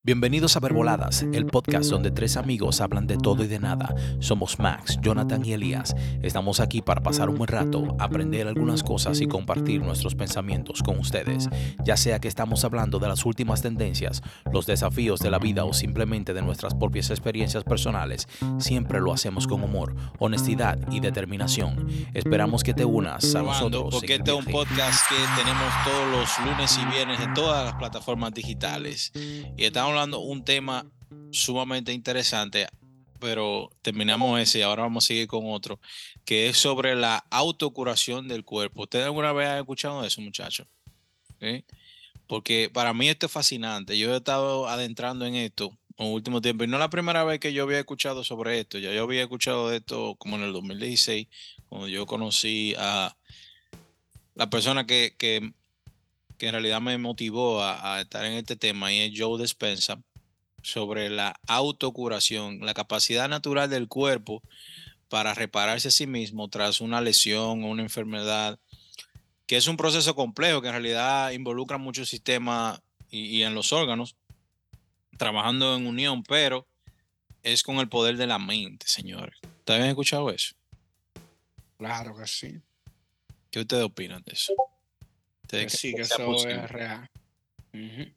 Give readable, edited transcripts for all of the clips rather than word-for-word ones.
Bienvenidos a Verboladas, el podcast donde tres amigos hablan de todo y de nada. Somos Max, Jonathan y Elías. Estamos aquí para pasar un buen rato, aprender algunas cosas y compartir nuestros pensamientos con ustedes. Ya sea que estamos hablando de las últimas tendencias, los desafíos de la vida o simplemente de nuestras propias experiencias personales, siempre lo hacemos con humor, honestidad y determinación. Esperamos que te unas a nosotros. Porque este es un podcast que tenemos todos los lunes y viernes en todas las plataformas digitales. Y estamos hablando de un tema sumamente interesante, pero terminamos ese y ahora vamos a seguir con otro, que es sobre la autocuración del cuerpo. ¿Ustedes alguna vez han escuchado de eso, muchachos? ¿Sí? Porque para mí esto es fascinante. Yo he estado adentrando en esto en el último tiempo y no es la primera vez que yo había escuchado sobre esto. Ya yo había escuchado de esto como en el 2016, cuando yo conocí a la persona que en realidad me motivó a estar en este tema, y es Joe Dispenza, sobre la autocuración, la capacidad natural del cuerpo para repararse a sí mismo tras una lesión o una enfermedad, que es un proceso complejo que en realidad involucra muchos sistemas y en los órganos, trabajando en unión, pero es con el poder de la mente, señores. ¿Ustedes han escuchado eso? Claro que sí. ¿Qué ustedes opinan de eso? Que sí, que sea eso posible? es real. Ujú.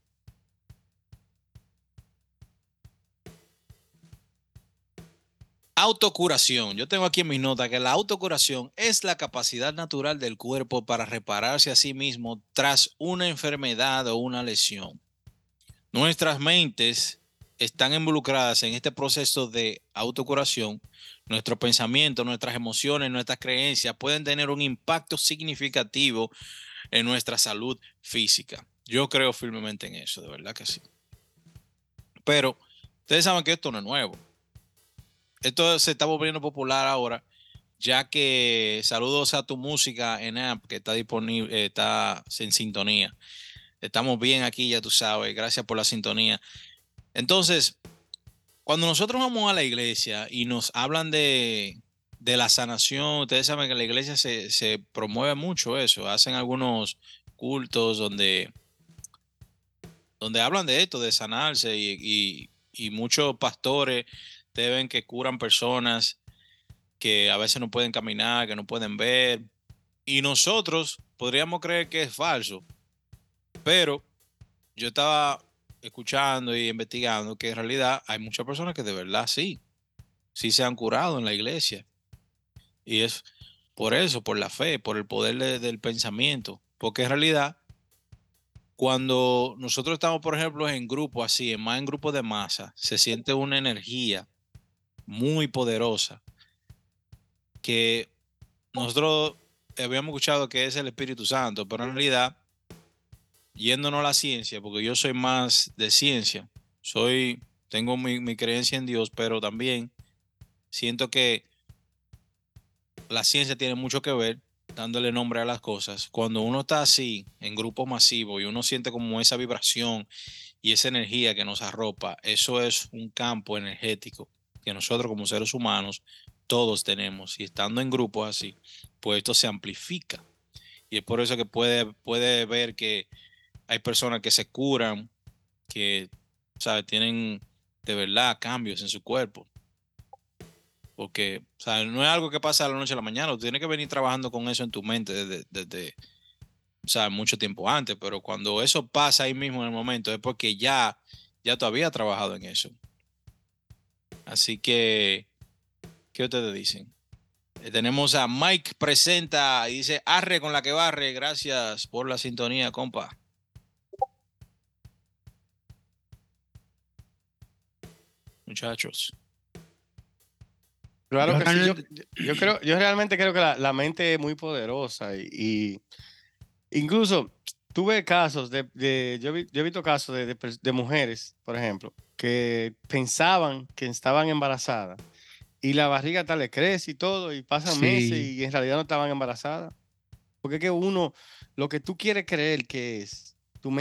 Autocuración. Yo tengo aquí en mis notas que la autocuración es la capacidad natural del cuerpo para repararse a sí mismo tras una enfermedad o una lesión. Nuestras mentes están involucradas en este proceso de autocuración. Nuestros pensamientos, nuestras emociones, nuestras creencias pueden tener un impacto significativo en nuestra salud física. Yo creo firmemente en eso, de verdad que sí. Pero ustedes saben que esto no es nuevo. Esto se está volviendo popular ahora, ya que saludos a tu música en app que está disponible, está en sintonía. Estamos bien aquí, ya tú sabes. Gracias por la sintonía. Entonces, cuando nosotros vamos a la iglesia y nos hablan de la sanación, ustedes saben que en la iglesia se promueve mucho eso. Hacen algunos cultos donde hablan de esto, de sanarse, y muchos pastores deben que curan personas que a veces no pueden caminar, que no pueden ver. Y nosotros podríamos creer que es falso, pero yo estaba escuchando y investigando que en realidad hay muchas personas que de verdad sí se han curado en la iglesia. Y es por eso, por la fe, por el poder del pensamiento. Porque en realidad, cuando nosotros estamos, por ejemplo, en grupos así, más en grupos de masa, se siente una energía muy poderosa que nosotros habíamos escuchado que es el Espíritu Santo, pero en realidad, yéndonos a la ciencia, porque yo soy más de ciencia, tengo mi creencia en Dios, pero también siento que la ciencia tiene mucho que ver dándole nombre a las cosas. Cuando uno está así, en grupo masivo, y uno siente como esa vibración y esa energía que nos arropa, eso es un campo energético que nosotros como seres humanos todos tenemos. Y estando en grupos así, pues esto se amplifica. Y es por eso que puede ver que hay personas que se curan, que, ¿sabe? Tienen de verdad cambios en su cuerpo. Porque, o sea, no es algo que pasa de la noche a la mañana. Tú tienes que venir trabajando con eso en tu mente desde o sea, mucho tiempo antes. Pero cuando eso pasa ahí mismo en el momento, es porque ya tú habías trabajado en eso. Así que, ¿qué ustedes dicen? Tenemos a Mike presenta y dice, arre con la que barre. Gracias por la sintonía, compa. Muchachos. Claro que sí. realmente- Yo realmente creo que la mente es muy poderosa y incluso tuve casos yo he visto casos de mujeres, por ejemplo, que pensaban que estaban embarazadas y la barriga tal le crece y todo y pasan meses Sí, y en realidad no estaban embarazadas. Porque es que uno, lo que tú quieres creer que es,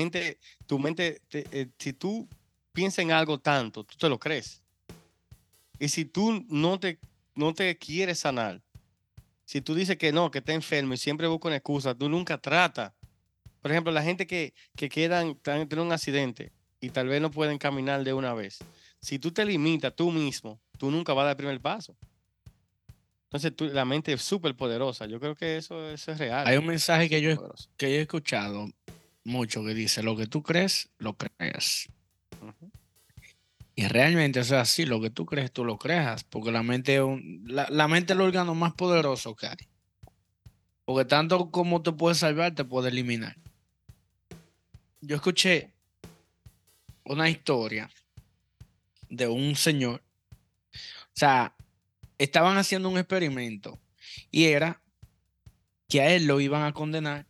si tú piensas en algo tanto, tú te lo crees. Y si tú no te quieres sanar, si tú dices que no, que está enfermo y siempre busca una excusa, tú nunca tratas. Por ejemplo, la gente que tiene un accidente y tal vez no pueden caminar de una vez. Si tú te limitas tú mismo, tú nunca vas a dar el primer paso. Entonces la mente es súper poderosa. Yo creo que eso es real. Hay un mensaje que Súper poderoso. que yo he escuchado mucho que dice, lo que tú crees, lo creas. Ujú. Y realmente, o sea, sí, lo que tú crees, tú lo creas, porque la mente la mente es el órgano más poderoso que hay. Porque tanto como te puede salvar, te puede eliminar. Yo escuché una historia de un señor, o sea, estaban haciendo un experimento y era que a él lo iban a condenar,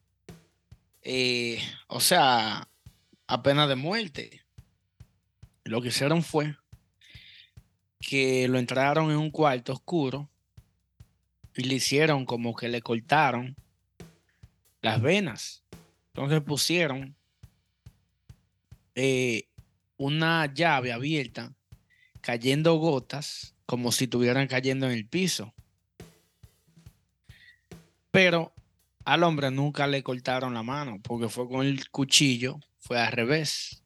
o sea, a pena de muerte. Lo que hicieron fue que lo entraron en un cuarto oscuro y le hicieron como que le cortaron las venas. Entonces pusieron eh, una llave abierta, cayendo gotas como si estuvieran cayendo en el piso. Pero al hombre nunca le cortaron la mano porque fue con el cuchillo, fue al revés.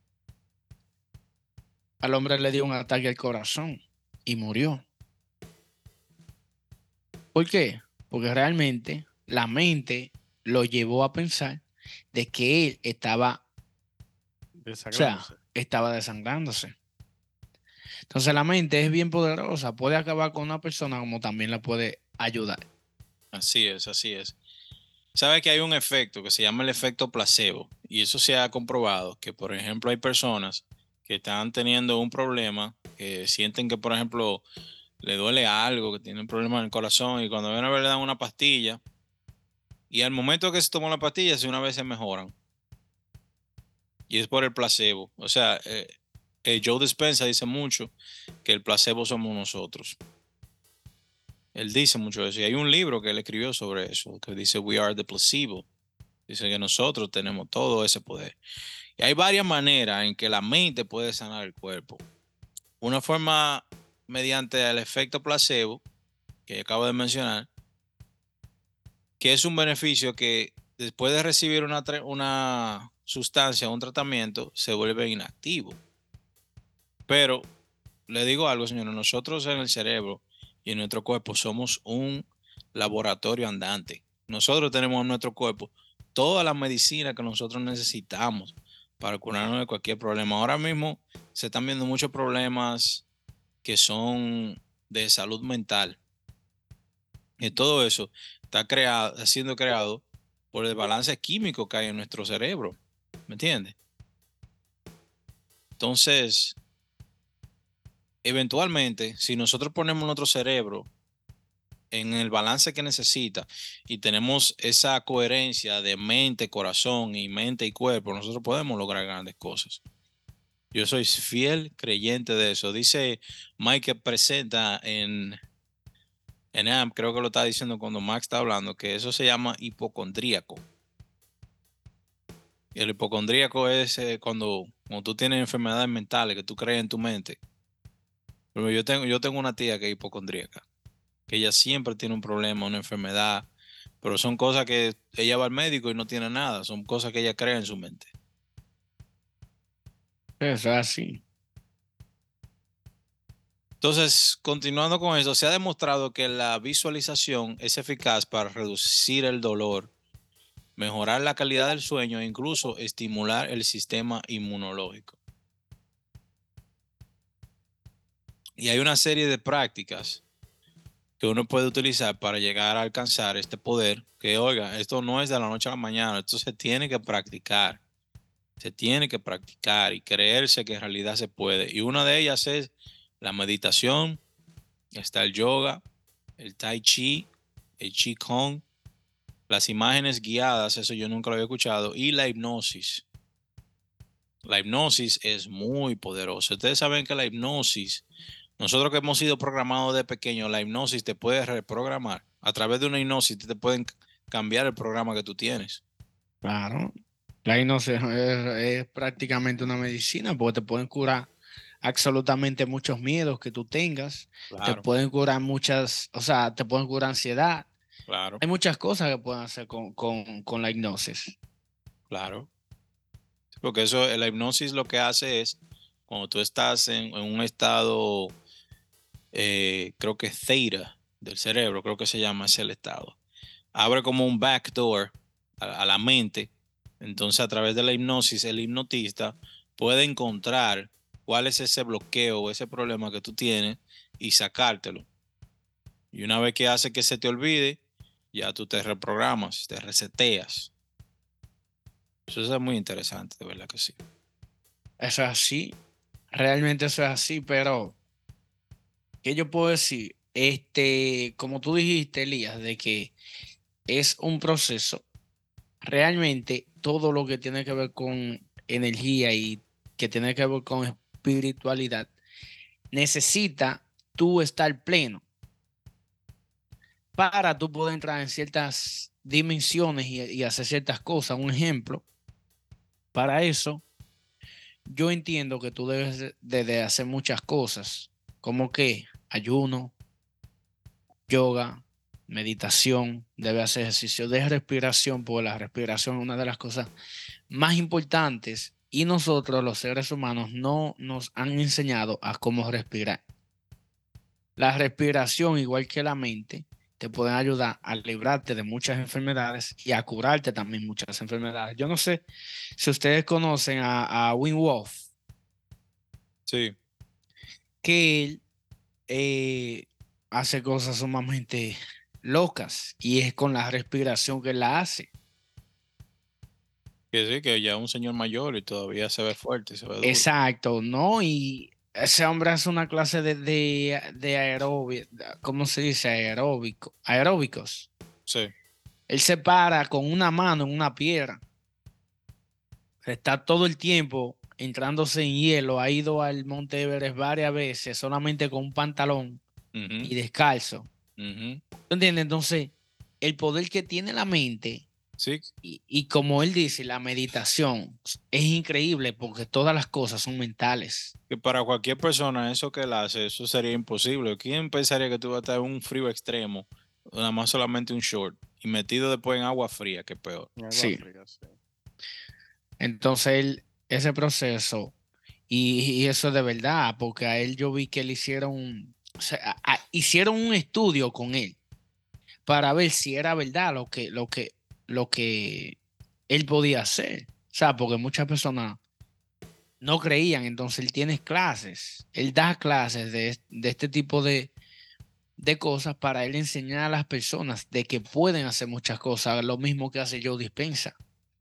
Al hombre le dio un ataque al corazón y murió. ¿Por qué? Porque realmente la mente lo llevó a pensar de que él estaba, o sea, Desangrándose. estaba desangrándose. Entonces la mente es bien poderosa, puede acabar con una persona como también la puede ayudar. Así es, así es. Sabe que hay un efecto que se llama el efecto placebo y eso se ha comprobado que, por ejemplo, hay personas que están teniendo un problema, que sienten que, por ejemplo, le duele algo, que tienen problemas en el corazón y cuando ven a ver le dan una pastilla y al momento que se tomó la pastilla, si una vez se mejoran y es por el placebo. O sea, Joe Dispenza dice mucho que el placebo somos nosotros. Él dice mucho eso y hay un libro que él escribió sobre eso que dice We are the placebo. Dice que nosotros tenemos todo ese poder. Y hay varias maneras en que la mente puede sanar el cuerpo. Una forma mediante el efecto placebo, que acabo de mencionar, que es un beneficio que después de recibir una sustancia, un tratamiento, se vuelve inactivo. Pero le digo algo, señores, nosotros en el cerebro y en nuestro cuerpo somos un laboratorio andante. Nosotros tenemos en nuestro cuerpo toda la medicina que nosotros necesitamos para curarnos de cualquier problema. Ahora mismo se están viendo muchos problemas que son de salud mental. Y todo eso está siendo creado por el balance químico que hay en nuestro cerebro. ¿Me entiendes? Entonces, eventualmente, si nosotros ponemos nuestro cerebro en el balance que necesita y tenemos esa coherencia de mente, corazón y mente y cuerpo, nosotros podemos lograr grandes cosas. Yo soy fiel creyente de eso. Dice Mike que presenta en AMP, creo que lo está diciendo cuando Max está hablando, que eso se llama hipocondríaco. Y el hipocondríaco es cuando tú tienes enfermedades mentales que tú crees en tu mente. Pero yo tengo una tía que es hipocondríaca, que ella siempre tiene un problema, una enfermedad, pero son cosas que ella va al médico y no tiene nada, son cosas que ella cree en su mente. Eso es así. Entonces, continuando con eso, se ha demostrado que la visualización es eficaz para reducir el dolor, mejorar la calidad del sueño e incluso estimular el sistema inmunológico. Y hay una serie de prácticas que uno puede utilizar para llegar a alcanzar este poder, que oiga, esto no es de la noche a la mañana, esto se tiene que practicar. Se tiene que practicar y creerse que en realidad se puede. Y una de ellas es la meditación, está el yoga, el tai chi, el qigong, las imágenes guiadas, eso yo nunca lo había escuchado, y la hipnosis. La hipnosis es muy poderosa. Ustedes saben que la hipnosis, nosotros que hemos sido programados de pequeño, la hipnosis te puede reprogramar. A través de una hipnosis te pueden cambiar el programa que tú tienes. Claro. La hipnosis es prácticamente una medicina porque te pueden curar absolutamente muchos miedos que tú tengas. Te Claro, pueden curar muchas, o sea, te pueden curar ansiedad. claro, Hay muchas cosas que pueden hacer con la hipnosis. claro. Porque eso, la hipnosis lo que hace es, cuando tú estás en un estado, creo que es theta del cerebro, creo que se llama ese el estado. Abre como un backdoor a la mente. Entonces, a través de la hipnosis, el hipnotista puede encontrar cuál es ese bloqueo o ese problema que tú tienes y sacártelo. Y una vez que hace que se te olvide, ya tú te reprogramas, te reseteas. Eso es muy interesante, de verdad que sí. Eso es así, realmente eso es así, pero ¿qué yo puedo decir? Como tú dijiste, Elías, de que es un proceso, realmente todo lo que tiene que ver con energía y que tiene que ver con espiritualidad, necesita tú estar pleno para tú poder entrar en ciertas dimensiones y hacer ciertas cosas. Un ejemplo, para eso, yo entiendo que tú debes de hacer muchas cosas, como que ayuno, yoga, meditación, debe hacer ejercicio de respiración, porque la respiración es una de las cosas más importantes y nosotros los seres humanos no nos han enseñado a cómo respirar. La respiración, igual que la mente, te pueden ayudar a librarte de muchas enfermedades y a curarte también muchas enfermedades. Yo no sé si ustedes conocen a Wim Hof, Sí, que él eh, hace cosas sumamente locas y es con la respiración que él la hace. que sí, que ya es un señor mayor y todavía se ve fuerte, se ve duro. Exacto, ¿no? Y ese hombre hace una clase de aeróbico, ¿cómo se dice? Aeróbicos. Sí. Él se para con una mano en una piedra. Está todo el tiempo entrándose en hielo. Ha ido al Monte Everest varias veces solamente con un pantalón Ujú, y descalzo. ujú. ¿Tú entiendes? Entonces, el poder que tiene la mente Sí, y como él dice, la meditación es increíble porque todas las cosas son mentales. que para cualquier persona eso que él hace, eso sería imposible. ¿Quién pensaría que tú vas a estar en un frío extremo, nada más solamente un short, y metido después en agua fría, que peor? En agua Sí. fría, sí. Entonces, ese proceso, y eso es de verdad, porque a él yo vi que le hicieron, o sea, hicieron un estudio con él para ver si era verdad lo que él podía hacer. O sea, porque muchas personas no creían, entonces él tiene clases, él da clases de este tipo de cosas para él enseñar a las personas de que pueden hacer muchas cosas, lo mismo que hace Joe Dispenza.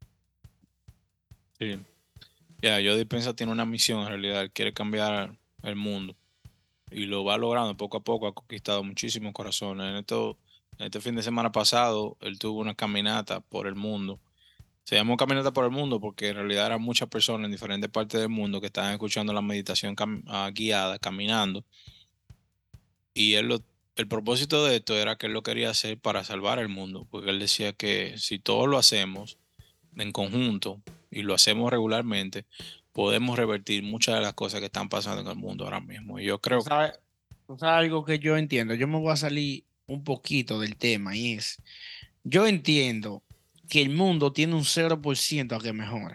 Sí. Ya, Joe Dispenza tiene una misión en realidad, él quiere cambiar el mundo y lo va logrando poco a poco, ha conquistado muchísimos corazones. En este fin de semana pasado, él tuvo una caminata por el mundo. Se llamó Caminata por el Mundo porque en realidad eran muchas personas en diferentes partes del mundo que estaban escuchando la meditación guiada, caminando. Y el propósito de esto era que él lo quería hacer para salvar el mundo, porque él decía que si todos lo hacemos en conjunto y lo hacemos regularmente, podemos revertir muchas de las cosas que están pasando en el mundo ahora mismo. Y yo ¿Tú creo que sabes, tú sabes algo que yo entiendo? Yo me voy a salir un poquito del tema y es, yo entiendo que el mundo tiene un 0% a que mejore.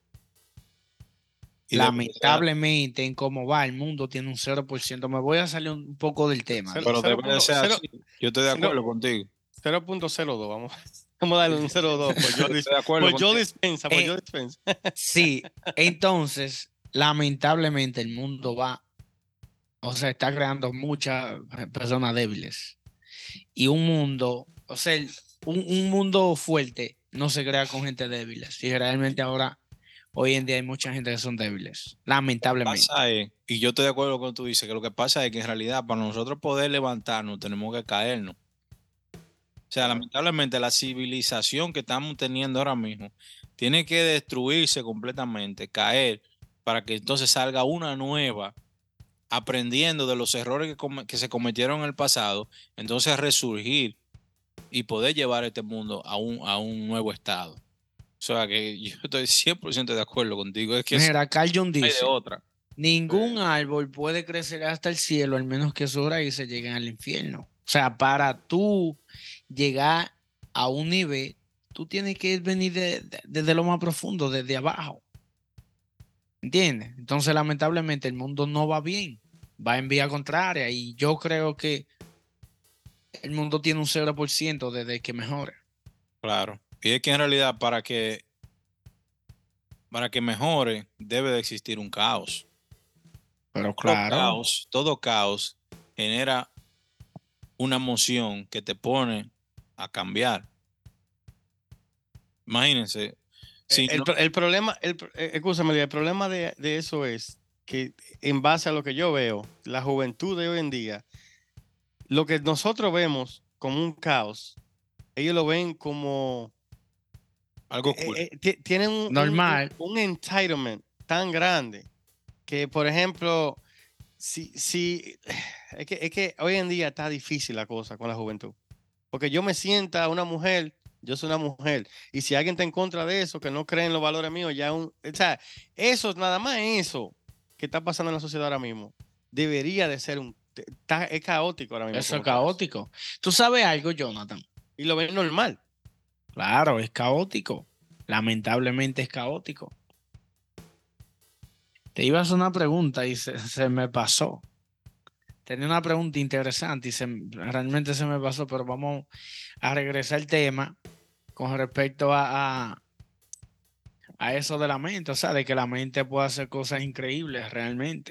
y debe de ser, Lamentablemente, en cómo va el mundo, tiene un 0%. Me voy a salir un poco del tema, Cero- pero ¿viste? cero debe de punto- ser cero- así. Yo estoy de cero- acuerdo contigo. 0.02, vamos. Vamos a darle un 0.2 Yo estoy de acuerdo por Joe contigo. Dispensa, por Eh, Joe Dispensa. sí, entonces, lamentablemente el mundo va, o sea, está creando muchas personas débiles. Y un mundo, o sea, un mundo fuerte no se crea con gente débil. Y realmente ahora, hoy en día hay mucha gente que son débiles, lamentablemente. Pasa es, y yo estoy de acuerdo con lo que tú dices, que lo que pasa es que en realidad para nosotros poder levantarnos tenemos que caernos. O sea, Claro. lamentablemente la civilización que estamos teniendo ahora mismo tiene que destruirse completamente, caer, para que entonces salga una nueva, aprendiendo de los errores que se cometieron en el pasado, entonces resurgir y poder llevar este mundo a un nuevo estado. O sea, que yo estoy 100% de acuerdo contigo, es que no Mira, Carl Jung hay de dice, otra. ningún árbol puede crecer hasta el cielo al menos que sus raíces lleguen al infierno. O sea, para tú llegar a un nivel, tú tienes que venir desde lo más profundo, desde abajo. ¿Entiendes? Entonces, lamentablemente, el mundo no va bien, va en vía contraria y yo creo que el mundo tiene un 0% desde que mejore. Claro. Y es que en realidad para que mejore debe de existir un caos. Pero claro, Todo caos genera una emoción que te pone a cambiar. Imagínense, si no, El problema, escúchame, el problema de eso es que en base a lo que yo veo, la juventud de hoy en día, lo que nosotros vemos como un caos, ellos lo ven como algo cool. tienen normal. un entitlement tan grande que, por ejemplo, si es que hoy en día está difícil la cosa con la juventud. Porque yo me sienta una mujer, yo soy una mujer, y si alguien está en contra de eso, que no cree en los valores míos, o sea, eso, nada más eso que está pasando en la sociedad ahora mismo, debería de ser es caótico ahora mismo Eso como es está eso. caótico. ¿Tú sabes algo, Jonathan? Y lo ven normal. Claro, es caótico. Lamentablemente es caótico. Te iba a hacer una pregunta y se me pasó. Tenía una pregunta interesante y realmente se me pasó, pero vamos a regresar al tema con respecto a eso de la mente, o sea, de que la mente puede hacer cosas increíbles realmente.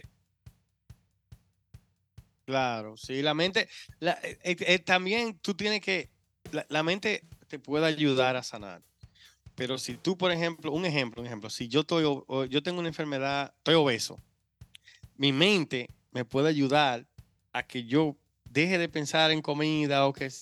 Claro, sí, la mente, también tú tienes que, la mente te puede ayudar a sanar. Pero si tú, por ejemplo, un ejemplo, si yo yo tengo una enfermedad, estoy obeso, mi mente me puede ayudar a que yo deje de pensar en comida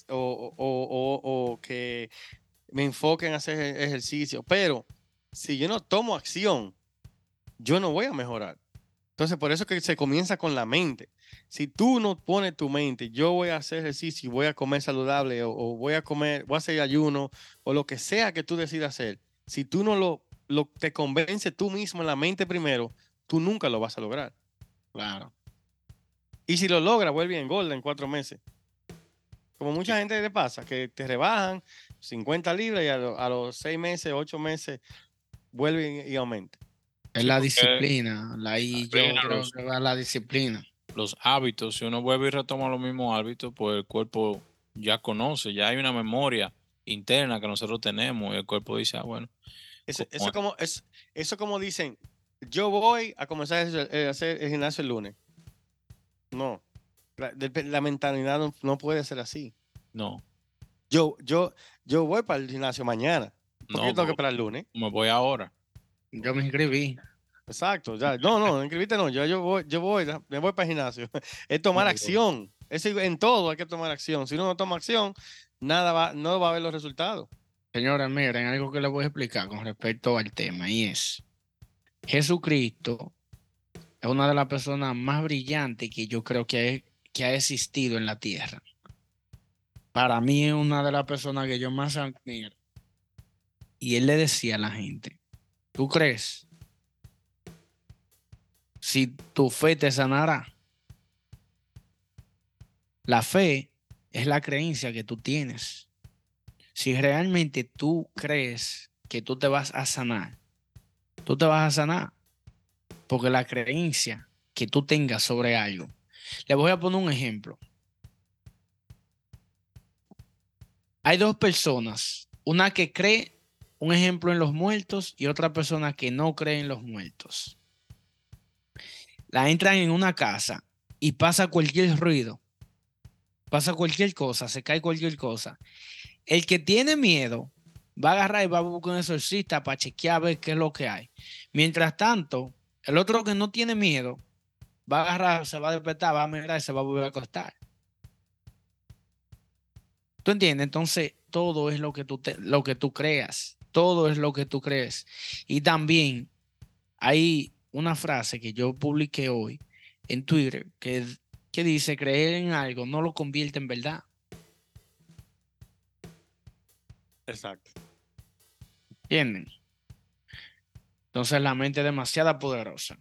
o que me enfoque en hacer ejercicio. Pero si yo no tomo acción, yo no voy a mejorar. Entonces, por eso que se comienza con la mente. Si tú no pones tu mente, yo voy a hacer ejercicio y voy a comer saludable o voy a comer, voy a hacer ayuno o lo que sea que tú decidas hacer, si tú no te convences tú mismo en la mente primero, tú nunca lo vas a lograr. Claro. Y si lo logras, vuelve y engorda en 4 meses. Como mucha Sí. gente le pasa, que te rebajan 50 libras y a los 6 meses, 8 meses, vuelve y aumenta. Es Sí, la porque disciplina. Ahí yo disciplina, creo que va la disciplina. los hábitos, si uno vuelve y retoma los mismos hábitos, pues el cuerpo ya conoce, ya hay una memoria interna que nosotros tenemos y el cuerpo dice, ah, bueno, Eso, como eso como dicen, yo voy a comenzar a hacer el gimnasio el lunes. No, la mentalidad no puede ser así. no, Yo, yo, yo voy para el gimnasio mañana. ¿Por qué no, yo tengo que pero esperar el lunes? me voy ahora. Yo me inscribí. Exacto, ya. No, inscribiste no. Me voy para el gimnasio. Es tomar acción. En todo hay que tomar acción. Si uno no toma acción, no va a haber los resultados. Señora, miren, algo que les voy a explicar con respecto al tema y es, Jesucristo es una de las personas más brillantes que yo creo que ha existido en la tierra. Para mí es una de las personas que yo más admiro. Y él le decía a la gente, ¿tú crees? Si tu fe te sanará. La fe es la creencia que tú tienes. Si realmente tú crees que tú te vas a sanar, tú te vas a sanar. Porque la creencia que tú tengas sobre algo. Le voy a poner un ejemplo. Hay dos personas, una que cree, un ejemplo, en los muertos y otra persona que no cree en los muertos. La entran en una casa y pasa cualquier ruido, pasa cualquier cosa, se cae cualquier cosa. El que tiene miedo va a agarrar y va a buscar un exorcista para chequear a ver qué es lo que hay. Mientras tanto, el otro que no tiene miedo va a agarrar, se va a despertar, va a mirar y se va a volver a acostar. ¿Tú entiendes? Entonces, todo es lo que tú creas. Todo es lo que tú crees. Y también hay una frase que yo publiqué hoy en Twitter que dice, creer en algo no lo convierte en verdad. Exacto. ¿Entienden? Entonces, la mente es demasiado poderosa.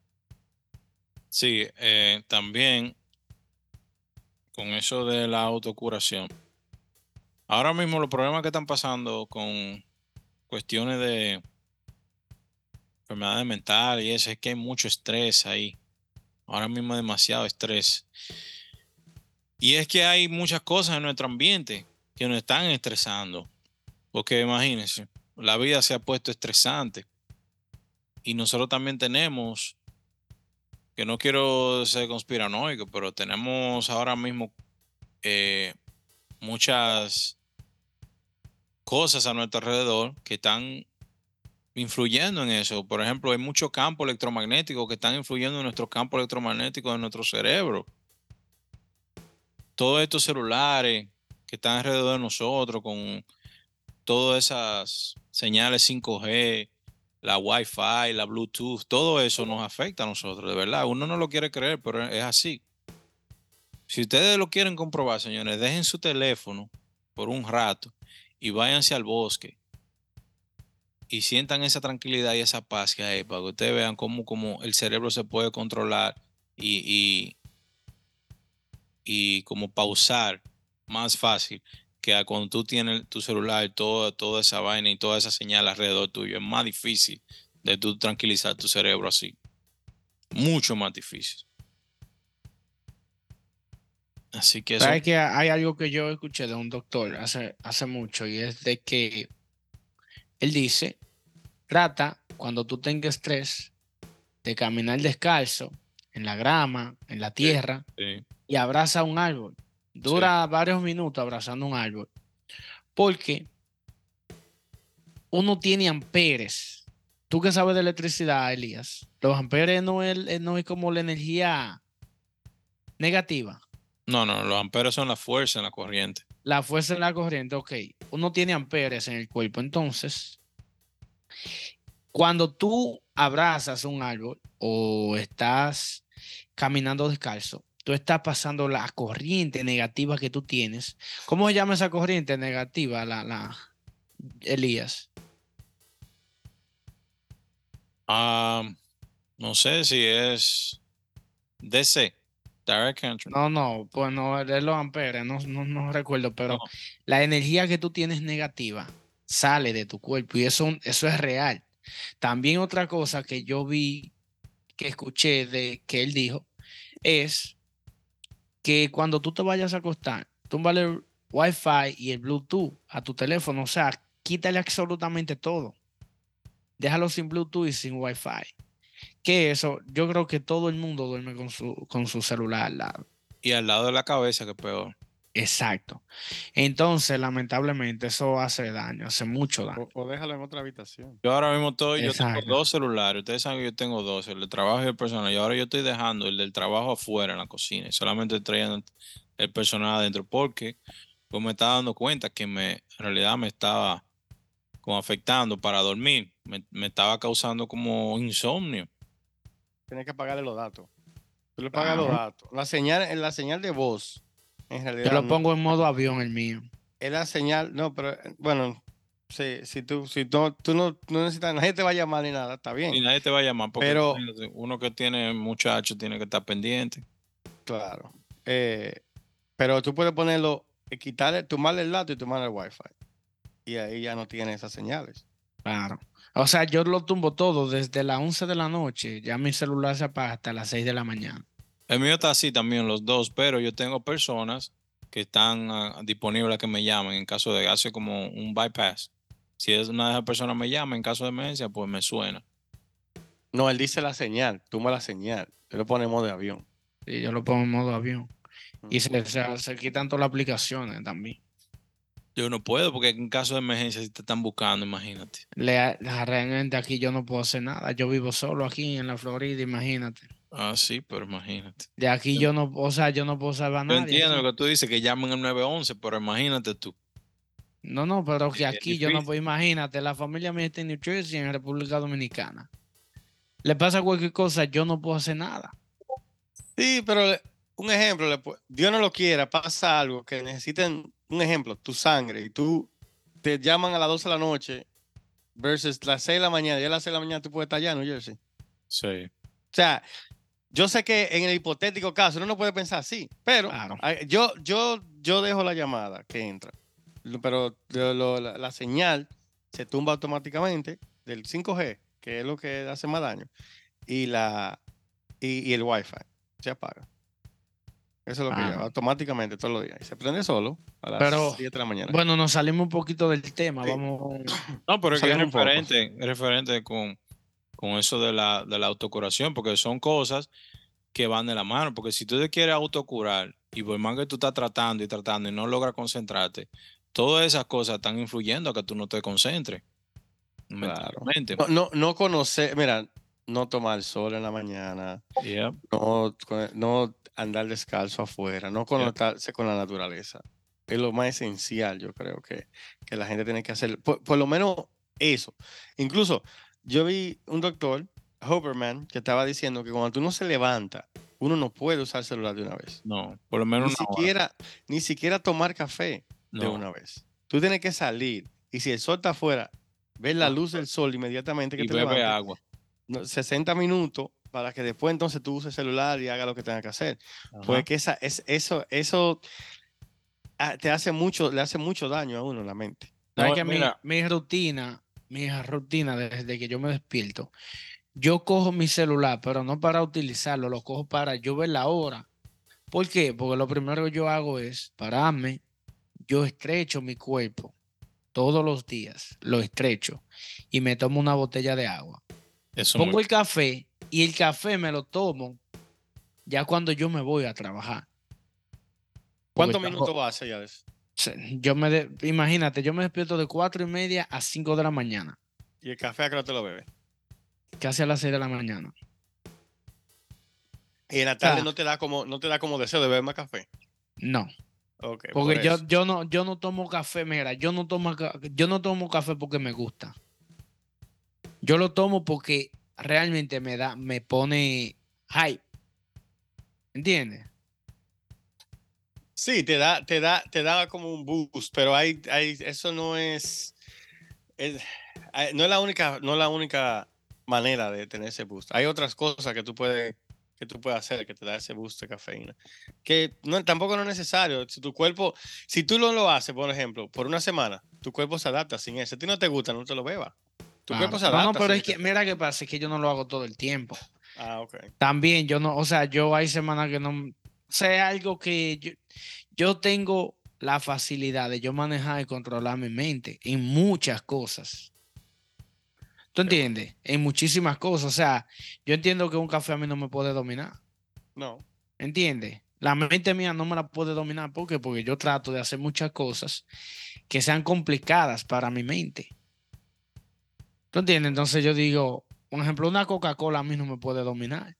Sí, también con eso de la autocuración. Ahora mismo los problemas que están pasando con cuestiones de enfermedades mentales y eso, es que hay mucho estrés ahí. Ahora mismo hay demasiado estrés. Y es que hay muchas cosas en nuestro ambiente que nos están estresando. Porque imagínense, la vida se ha puesto estresante y nosotros también tenemos, que no quiero ser conspiranoico, pero tenemos ahora mismo eh, muchas cosas a nuestro alrededor que están influyendo en eso. Por ejemplo, hay muchos campos electromagnéticos que están influyendo en nuestros campos electromagnéticos de nuestro cerebro. Todos estos celulares que están alrededor de nosotros con todas esas señales 5G, la Wi-Fi, la Bluetooth, todo eso nos afecta a nosotros, de verdad. Uno no lo quiere creer, pero es así. Si ustedes lo quieren comprobar, señores, dejen su teléfono por un rato y váyanse al bosque y sientan esa tranquilidad y esa paz que hay para que ustedes vean cómo el cerebro se puede controlar y, y como pausar más fácil que cuando tú tienes tu celular, toda esa vaina y toda esa señal alrededor tuyo. Es más difícil de tú tranquilizar tu cerebro así. Mucho más difícil. Así que eso, ¿Sabes que hay algo que yo escuché de un doctor hace mucho y es de que él dice, trata cuando tú tengas estrés de caminar descalzo en la grama, en la sí, tierra sí, y abraza un árbol. sí. Dura varios minutos abrazando un árbol porque uno tiene amperes. Tú que sabes de electricidad, Elías, los amperes no es como la energía negativa. No, no, los amperes son la fuerza en la corriente. La fuerza en la corriente, ok. Uno tiene amperes en el cuerpo. Entonces, cuando tú abrazas un árbol o estás caminando descalzo, tú estás pasando la corriente negativa que tú tienes. ¿Cómo se llama esa corriente negativa, Elías? Ah, no sé si es DC, Direct Current. No, pues no, es los amperes, no recuerdo, No, pero la energía que tú tienes negativa sale de tu cuerpo y eso es real. También otra cosa que yo vi, que escuché de que él dijo, es que cuando tú te vayas a acostar, túmbale el Wi-Fi y el Bluetooth a tu teléfono, o sea, quítale absolutamente todo. Déjalo sin Bluetooth y sin Wi-Fi. Que eso, yo creo que todo el mundo duerme con su celular al lado. y al lado de la cabeza, que es peor. Exacto. Entonces, lamentablemente, eso hace daño, hace mucho daño. O déjalo en otra habitación. Yo ahora mismo yo tengo Exacto. 2 celulares. Ustedes saben que yo tengo dos, el de trabajo y el personal. Y ahora yo estoy dejando el del trabajo afuera en la cocina y solamente trayendo el personal adentro porque pues me estaba dando cuenta que en realidad me estaba como afectando para dormir. Me estaba causando como insomnio. Tienes que pagarle los datos. Tú le pagas los Claro. datos. La señal de voz, en Yo realidad, lo no, pongo en modo avión el mío. es la señal, no, pero bueno, si tú no necesitas, nadie te va a llamar ni nada, está bien. Y nadie te va a llamar porque Pero, imagínate, uno que tiene muchachos tiene que estar pendiente. claro, pero tú puedes ponerlo, quitarle, tomarle el dato y tomarle el wifi. Y ahí ya no tiene esas señales. Claro. O sea, yo lo tumbo todo desde las 11 de la noche. Ya mi celular se apaga hasta las 6 de la mañana. El mío está así también, los dos, pero yo tengo personas que están disponibles a que me llamen en caso de hacer como un bypass. Si es una de esas personas me llama en caso de emergencia, pues me suena. No, él dice la señal, toma la señal. Él lo pone en modo de avión. Y yo lo pongo en modo avión. Y se quitan todas las aplicaciones también. Yo no puedo porque en caso de emergencia si te están buscando, imagínate. Realmente aquí yo no puedo hacer nada. Yo vivo solo aquí en la Florida, imagínate. Ah, sí, pero imagínate. De aquí yo no, o sea, yo no puedo salvar a Yo nadie entiendo aquí. lo que tú dices, que llamen al 911, pero imagínate tú. No, pero que Es aquí yo no difícil. puedo, imagínate, la familia mía está en New Jersey, en República Dominicana. Le pasa cualquier cosa, yo no puedo hacer nada. Sí, pero un ejemplo, Dios no lo quiera, pasa algo que necesiten, un ejemplo, tu sangre, y tú te llaman a las 12 de la noche versus las 6 de la mañana, y a las 6 de la mañana tú puedes estar allá en New Jersey. Sí. O sea, yo sé que en el hipotético caso uno no puede pensar así, pero Claro. yo dejo la llamada que entra, pero la señal se tumba automáticamente del 5G. que es lo que hace más daño, y y el Wi-Fi se apaga. Eso es lo que yo hago automáticamente todos los días. Y se prende solo a las Pero 7 de la mañana. bueno, nos salimos un poquito del tema. Sí. Vamos. No, pero es que Salimos un poco. es referente con eso de la autocuración, porque son cosas que van de la mano. Porque si tú te quieres autocurar y por más que tú estás tratando y no logras concentrarte, todas esas cosas están influyendo a que tú no te concentres Claro. mentalmente. No conocer, mira, no tomar sol en la mañana, Yeah. no andar descalzo afuera, no conectarse con la naturaleza. Es lo más esencial, yo creo que la gente tiene que hacer. Por lo menos eso. Incluso yo vi un doctor, Hoberman, que estaba diciendo que cuando tú no se levanta, uno no puede usar celular de una vez. No, por lo menos una hora. Ni siquiera tomar café de No. una vez. Tú tienes que salir y si el sol está afuera, ver la luz del sol inmediatamente que Y te bebe levantes, agua. 60 minutos para que después entonces tú uses el celular y haga lo que tengas que hacer. Ajá. Porque eso te hace mucho, le hace mucho daño a uno en la mente. ¿Sabes No, que mira, mi rutina desde que yo me despierto, yo cojo mi celular, pero no para utilizarlo, lo cojo para yo ver la hora. ¿Por qué? Porque lo primero que yo hago es pararme, yo estrecho mi cuerpo todos los días, lo estrecho y me tomo una botella de agua. eso Pongo muy- el café y el café me lo tomo ya cuando yo me voy a trabajar. Porque ¿Cuántos minutos vas a hacer ya de eso? imagínate, yo me despierto de 4:30 a 5 de la mañana, Y el café a qué hora te lo bebes. casi a las 6 de la mañana. Y en la tarde no te da como deseo de beber más café. No, Okay, porque por eso. yo no tomo café, mira, yo no tomo café porque me gusta. Yo lo tomo porque realmente me pone hype. ¿Entiendes? Sí, te da como un boost, pero eso no no es la única manera de tener ese boost. Hay otras cosas que tú puedes hacer que te da ese boost de cafeína. Que tampoco no es necesario. Si tú lo haces, por ejemplo, por una semana, tu cuerpo se adapta sin eso. Si a ti no te gusta, no te lo bebas. Tu cuerpo se adapta. No, pero sin es que, ese mira qué pasa, es que yo no lo hago todo el tiempo. Ah, ok. También yo no, o sea, yo hay semanas que no, o sea, es algo que yo tengo la facilidad de yo manejar y controlar mi mente en muchas cosas. ¿Tú entiendes? En muchísimas cosas. O sea, yo entiendo que un café a mí no me puede dominar. No. ¿Entiendes? La mente mía no me la puede dominar. ¿Por qué? Porque yo trato de hacer muchas cosas que sean complicadas para mi mente. ¿Tú entiendes? Entonces yo digo, por ejemplo, una Coca-Cola a mí no me puede dominar.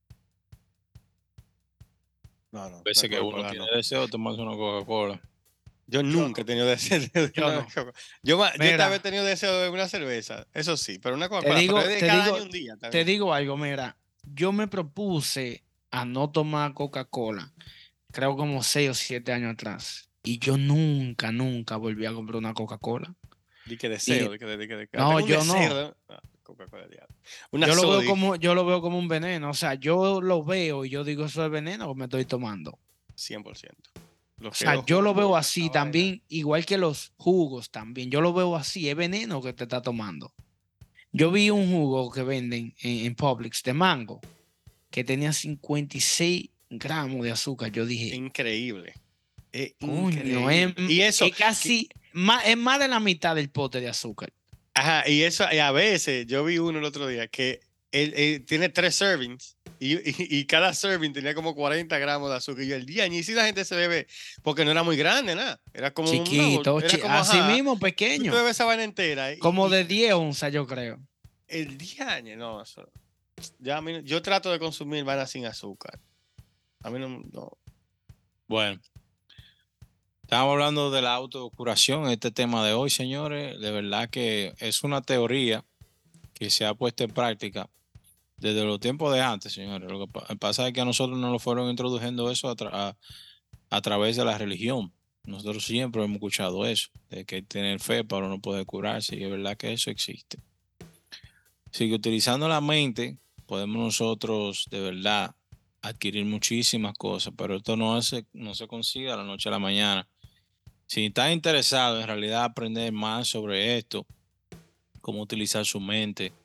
No. Veces que uno tiene deseo de tomarse una Coca-Cola. Yo nunca he tenido deseo de Yo no. Yo Mira, tal vez he tenido deseo de una cerveza, eso sí, pero una te Coca-Cola, pero digo, es de te cada digo, año un día te también. digo algo, mira, yo me propuse a no tomar Coca-Cola, creo como 6 o 7 años atrás, y yo nunca volví a comprar una Coca-Cola. Di que deseo, Y tengo un yo deseo no. de Coca-Cola, diablo. Una soda. Yo lo veo como un veneno. O sea, yo lo veo y yo digo, eso es veneno que me estoy tomando. 100%. O sea, yo lo veo así también, igual que los jugos también. Yo lo veo así, es veneno que te está tomando. Yo vi un jugo que venden en Publix de mango que tenía 56 gramos de azúcar. Yo dije, Increíble. coño, Y eso, es casi, es más de la mitad del pote de azúcar. ajá, y a veces yo vi uno el otro día que él tiene 3 servings y cada serving tenía como 40 gramos de azúcar. Y yo el día, y si la gente se bebe, porque no era muy grande, nada. Era como Chiquito, así ajá, mismo, tú te pequeño. bebes esa vaina entera. Como de 10 onzas, yo creo. El día, no, eso. Yo trato de consumir vainas sin azúcar. A mí no. Bueno, estamos hablando de la autocuración en este tema de hoy, señores. De verdad que es una teoría que se ha puesto en práctica desde los tiempos de antes, señores. Lo que pasa es que a nosotros nos lo fueron introduciendo eso a través de la religión. Nosotros siempre hemos escuchado eso, de que hay que tener fe para no poder curarse, y es verdad que eso existe. Así que utilizando la mente, podemos nosotros de verdad adquirir muchísimas cosas, pero esto no se consigue a la noche a la mañana. Si estás interesado en realidad aprender más sobre esto, cómo utilizar su mente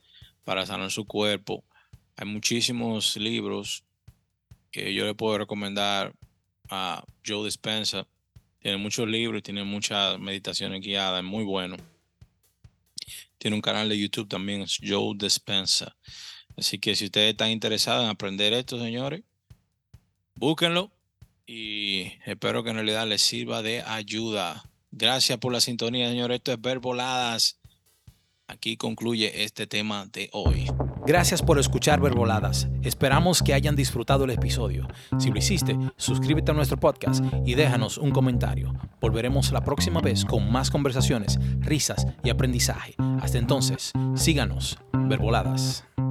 para sanar su cuerpo. Hay muchísimos libros que yo le puedo recomendar a Joe Dispenza. Tiene muchos libros y tiene muchas meditaciones guiadas, es muy bueno. Tiene un canal de YouTube también, es Joe Dispenza. Así que si ustedes están interesados en aprender esto, señores, búsquenlo y espero que en realidad les sirva de ayuda. Gracias por la sintonía, señores. Esto es Verboladas. Aquí concluye este tema de hoy. Gracias por escuchar Verboladas. Esperamos que hayan disfrutado el episodio. Si lo hiciste, suscríbete a nuestro podcast y déjanos un comentario. Volveremos la próxima vez con más conversaciones, risas y aprendizaje. Hasta entonces, síganos, Verboladas.